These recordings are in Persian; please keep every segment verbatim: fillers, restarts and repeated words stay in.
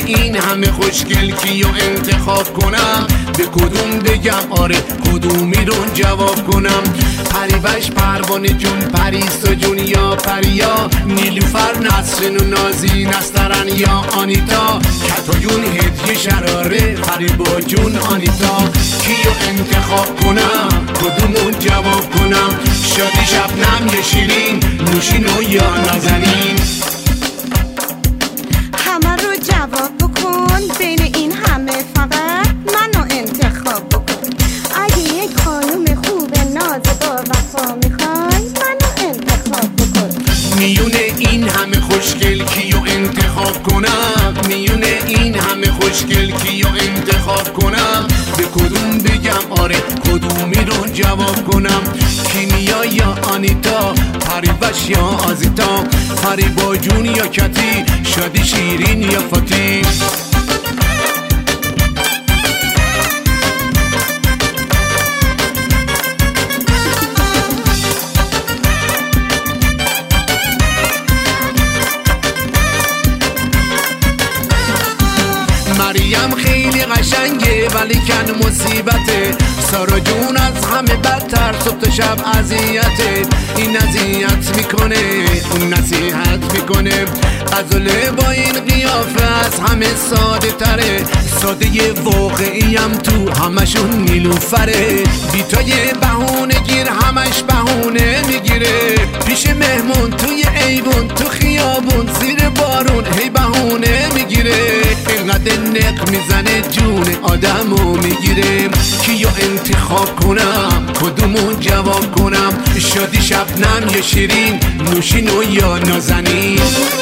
این همه خوشگل کیو انتخاب کنم؟ به کدوم بگم آره کدومی رو جواب کنم؟ پریوش پروانه جون، پریسا جون یا پریا، نیلوفر نسرین و نازی نسترن یا آنیتا، کتایون هدیه شراره فریبا جون آنیتا. کیو انتخاب کنم کدومو جواب کنم؟ شادی شبنم یا شیرین، نوشینو یا نازنین؟ همه رو جواب بکن، بین این همه فقط منو انتخاب بکن. اگه یک خانوم خوب ناز با وفا میخوای منو انتخاب بکن. میونه این همه خوشگل کیو انتخاب کنم؟ میونه این همه خوشگل کیو انتخاب کنم؟ به کدوم بگم آره کدومی رو جواب کنم؟ کیمیا یا آنیتا، پریوش یا آزیتا، فریبا جون یا کتی، شادی شیرین یا فاتی؟ مریم خیلی قشنگه ولی کن مصیبته، سارا جون از همه بدتر صبح تا شب اذیته. این اذیت میکنه اون نصیحت میکنه، غزاله با این قیافه از همه ساده تره، ساده واقعیم تو همشون نیلوفره. بیتای بهونه گیر همش بهونه میگیره، پیش مهمون توی ایوون تو خیابون زیر بارون هی بهونه میگیره، اینقدر نق میزنه جون آدمو میگیره. کیو انتخاب کنم کدومو جواب کنم؟ شادی شبنم یا شیرین، نوشینو یا نازنین؟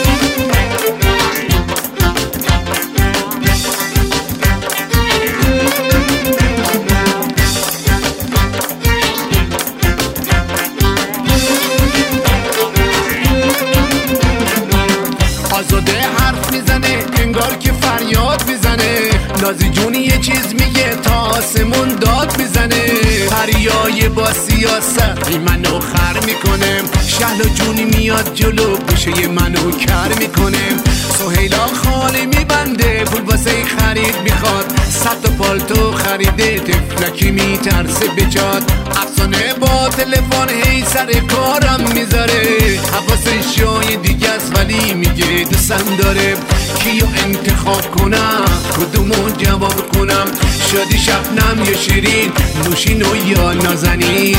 آزاده حرف میزنه انگار که فریاد میزنه، نازی جونی یه چیز میگه تا آسمون داد میزنه، پریای با سیاست منو خر میکنه، شهلا جونی میاد جلو گوشه منو کر میکنه، سهیلا خالی میبنده پول واسه خرید میخواد، صد تا پالتو خریده تفلکی میترسه بجاد، افسانه با تلفن هی سر کارم میذاره، حواسش جای دیگه است ولی میگه دوستم داره. کیو انتخاب کنم کدومو جواب کنم؟ شادی شبنم یا شیرین، نوشینو یا نازنین؟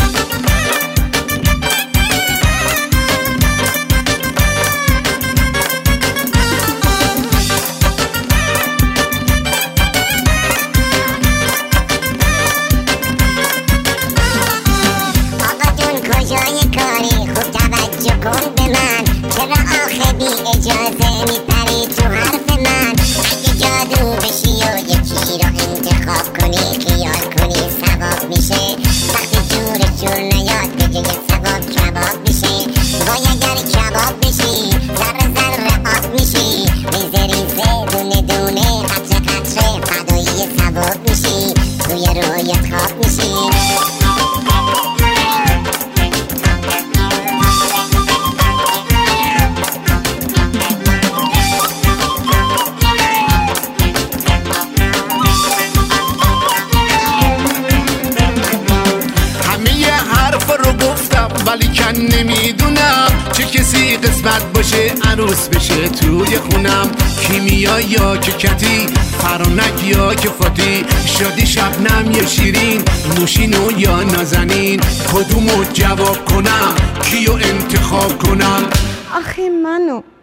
اجازه میپری تو حرف من، اگه جادو بشی و یکی رو انتخاب کنی، خیال کنی ثواب میشه، وقتی جور جور نیاد به جای ثواب کباب میشه. وای اگر کباب بشی ذره ذره آب میشی، ریزه ریزه دونه دونه قطره قطره فدایی ثواب میشی، توی رویت خواب میشی. ولی کن نمیدونم چه کسی قسمت باشه عروس بشه توی خونم، کیمیا یا که کتی، فرانک یا که فاتی، شادی شبنم یا شیرین، نوشینو یا نازنین؟ کدومو جواب کنم؟ کیو انتخاب کنم؟ آخه منو